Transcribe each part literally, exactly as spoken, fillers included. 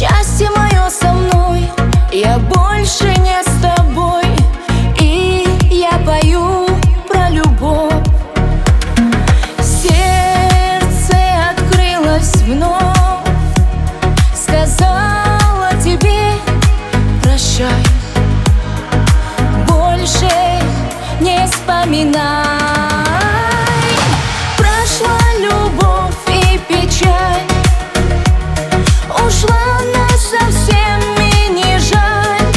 Счастье мое со мной, я больше не с тобой. И я пою про любовь. Сердце открылось вновь, сказала тебе прощай. Больше не вспоминай. Прошла любовь и печаль, ушла насовсем и не жаль.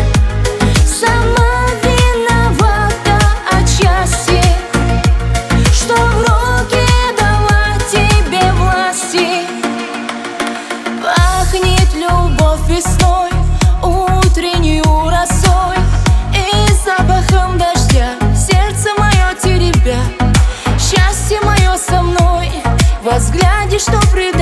Сама виновата отчасти, что в руки дала тебе власти. Пахнет любовь весной, утреннюю росой и запахом дождя. Сердце мое теребя, счастье мое со мной, во взгляде, что предает.